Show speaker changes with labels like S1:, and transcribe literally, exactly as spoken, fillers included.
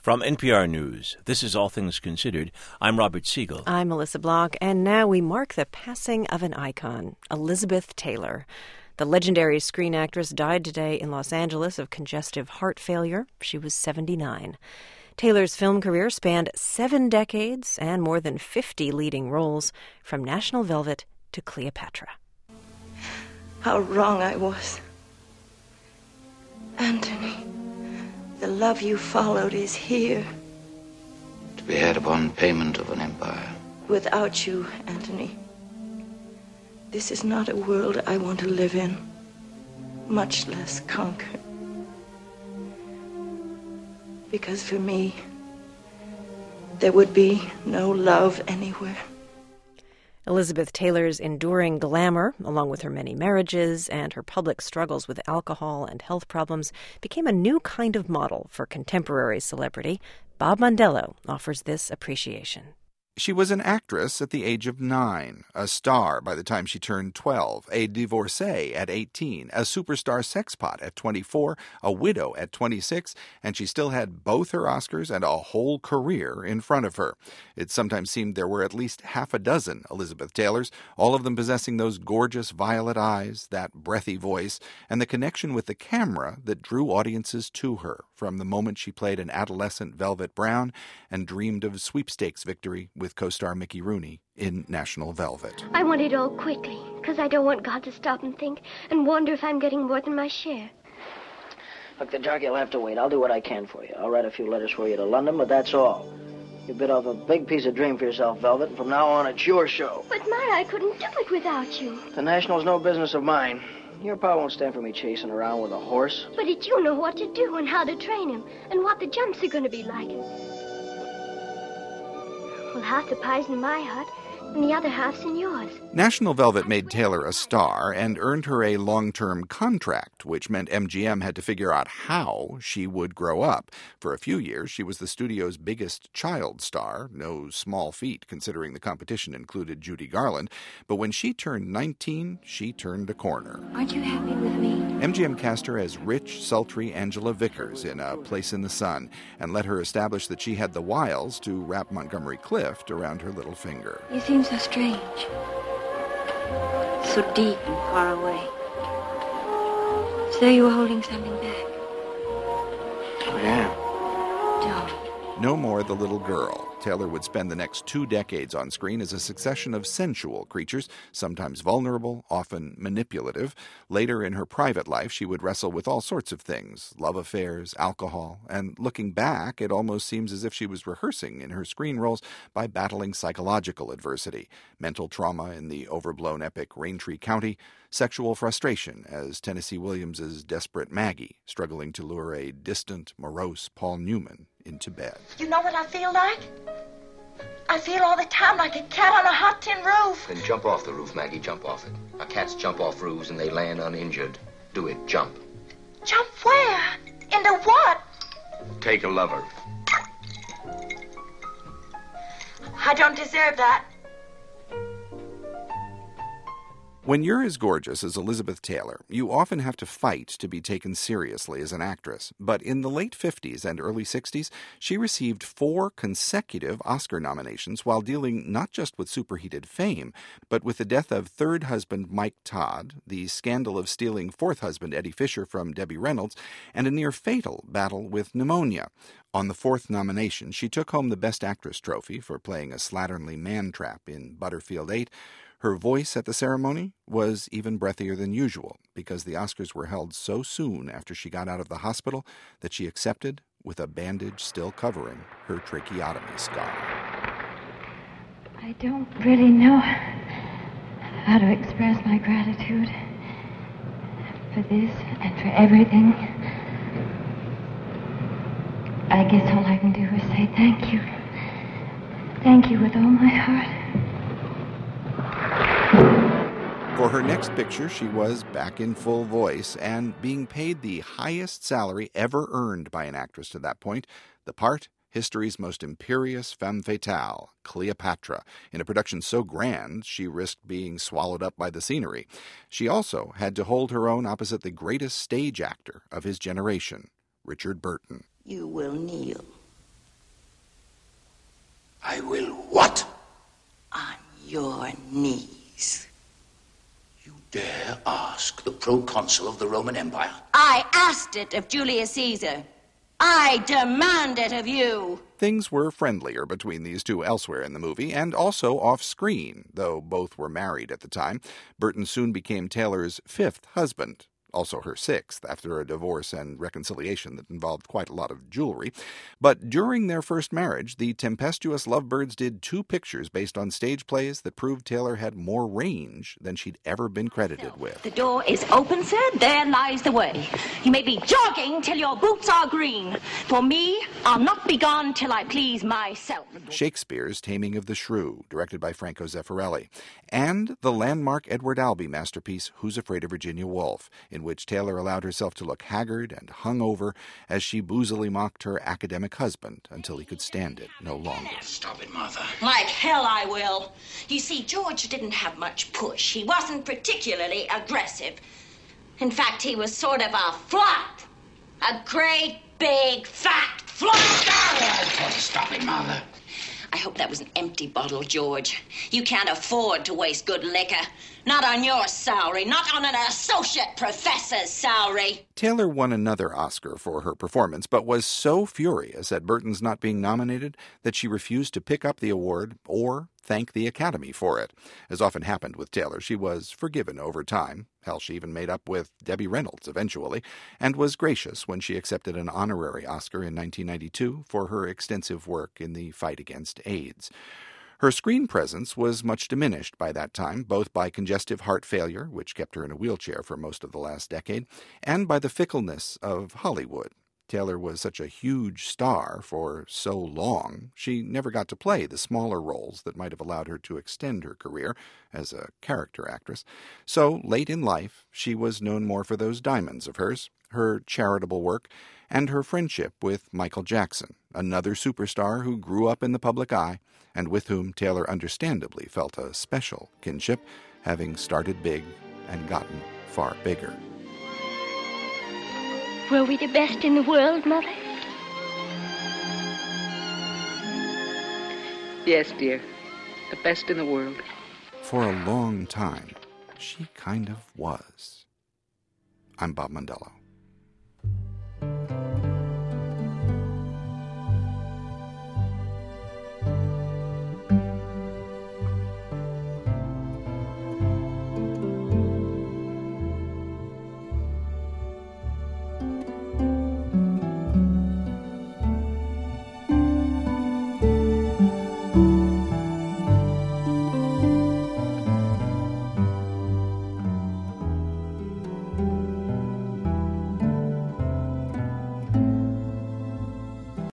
S1: From N P R News, this is All Things Considered. I'm Robert Siegel.
S2: I'm Melissa Block, and now we mark the passing of an icon, Elizabeth Taylor. The legendary screen actress died today in Los Angeles of congestive heart failure. She was seventy-nine. Taylor's film career spanned seven decades and more than fifty leading roles, from National Velvet to Cleopatra.
S3: How wrong I was. Anthony, the love you followed is here.
S4: To be had upon payment of an empire.
S3: Without you, Anthony, this is not a world I want to live in, much less conquer. Because for me, there would be no love anywhere.
S2: Elizabeth Taylor's enduring glamour, along with her many marriages and her public struggles with alcohol and health problems, became a new kind of model for contemporary celebrity. Bob Mondello offers this appreciation.
S5: She was an actress at the age of nine, a star by the time she turned twelve, a divorcee at eighteen, a superstar sexpot at twenty-four, a widow at twenty-six, and she still had both her Oscars and a whole career in front of her. It sometimes seemed there were at least half a dozen Elizabeth Taylors, all of them possessing those gorgeous violet eyes, that breathy voice, and the connection with the camera that drew audiences to her from the moment she played an adolescent Velvet Brown and dreamed of sweepstakes victory with with co-star Mickey Rooney in National Velvet.
S6: I want it all quickly, because I don't want God to stop and think and wonder if I'm getting more than my share.
S7: Look, the jockey will have to wait. I'll do what I can for you. I'll write a few letters for you to London, but that's all. You bit off a big piece of dream for yourself, Velvet, and from now on it's your show.
S6: But, Ma, I couldn't do it without you.
S7: The National's no business of mine. Your pa won't stand for me chasing around with a horse.
S6: But it you know what to do and how to train him, and what the jumps are going to be like. Well, half the pie's in my hut, and the other half's in yours.
S5: National Velvet made Taylor a star and earned her a long-term contract, which meant M G M had to figure out how she would grow up. For a few years, she was the studio's biggest child star, no small feat considering the competition included Judy Garland. But when she turned nineteen, she turned a corner.
S6: Aren't you happy with me?
S5: M G M cast her as rich, sultry Angela Vickers in A Place in the Sun and let her establish that she had the wiles to wrap Montgomery Clift around her little finger.
S6: You seem so strange. So deep and far away. As though you were holding something back.
S7: I am.
S6: Don't.
S5: No more the little girl. Taylor would spend the next two decades on screen as a succession of sensual creatures, sometimes vulnerable, often manipulative. Later in her private life, she would wrestle with all sorts of things, love affairs, alcohol, and looking back, it almost seems as if she was rehearsing in her screen roles by battling psychological adversity, mental trauma in the overblown epic Raintree County, sexual frustration as Tennessee Williams's desperate Maggie, struggling to lure a distant, morose Paul Newman into bed.
S8: You know what I feel like? I feel all the time like a cat on a hot tin roof.
S4: Then jump off the roof, Maggie, jump off it. Now, cats jump off roofs and they land uninjured. Do it, jump.
S8: Jump where? Into what?
S4: Take a lover.
S8: I don't deserve that.
S5: When you're as gorgeous as Elizabeth Taylor, you often have to fight to be taken seriously as an actress. But in the late fifties and early sixties, she received four consecutive Oscar nominations while dealing not just with superheated fame, but with the death of third husband Mike Todd, the scandal of stealing fourth husband Eddie Fisher from Debbie Reynolds, and a near-fatal battle with pneumonia. On the fourth nomination, she took home the Best Actress trophy for playing a slatternly man-trap in Butterfield eight. Her voice at the ceremony was even breathier than usual because the Oscars were held so soon after she got out of the hospital that she accepted with a bandage still covering her tracheotomy scar.
S6: I don't really know how to express my gratitude for this and for everything. I guess all I can do is say thank you. Thank you with all my heart.
S5: For her next picture, she was back in full voice and being paid the highest salary ever earned by an actress to that point. The part, history's most imperious femme fatale, Cleopatra, in a production so grand she risked being swallowed up by the scenery. She also had to hold her own opposite the greatest stage actor of his generation, Richard Burton.
S3: You will kneel
S9: ask the proconsul of the Roman Empire?
S10: I asked it of Julius Caesar. I demand it of you.
S5: Things were friendlier between these two elsewhere in the movie, and also off-screen, though both were married at the time. Burton soon became Taylor's fifth husband. Also her sixth, after a divorce and reconciliation that involved quite a lot of jewelry. But during their first marriage, the tempestuous lovebirds did two pictures based on stage plays that proved Taylor had more range than she'd ever been credited with.
S10: The door is open, sir. There lies the way. You may be jogging till your boots are green. For me, I'll not be gone till I please myself.
S5: Shakespeare's Taming of the Shrew, directed by Franco Zeffirelli, and the landmark Edward Albee masterpiece Who's Afraid of Virginia Woolf, in which Taylor allowed herself to look haggard and hungover as she boozily mocked her academic husband until he could stand it no longer.
S9: Stop it, Martha.
S10: Like hell I will. You see, George didn't have much push. He wasn't particularly aggressive. In fact, he was sort of a flat. A great, big, fat flat.
S9: Stop it, Martha.
S10: I hope that was an empty bottle, George. You can't afford to waste good liquor. Not on your salary, not on an associate professor's salary.
S5: Taylor won another Oscar for her performance, but was so furious at Burton's not being nominated that she refused to pick up the award or thank the Academy for it. As often happened with Taylor, she was forgiven over time. Hell, she even made up with Debbie Reynolds eventually, and was gracious when she accepted an honorary Oscar in nineteen ninety-two for her extensive work in the fight against AIDS. Her screen presence was much diminished by that time, both by congestive heart failure, which kept her in a wheelchair for most of the last decade, and by the fickleness of Hollywood. Taylor was such a huge star for so long, she never got to play the smaller roles that might have allowed her to extend her career as a character actress. So, late in life, she was known more for those diamonds of hers, her charitable work, and her friendship with Michael Jackson, another superstar who grew up in the public eye, and with whom Taylor understandably felt a special kinship, having started big and gotten far bigger.
S6: Were we the best in the world, Mother?
S11: Yes, dear. The best in the world.
S5: For a long time, she kind of was. I'm Bob Mondello.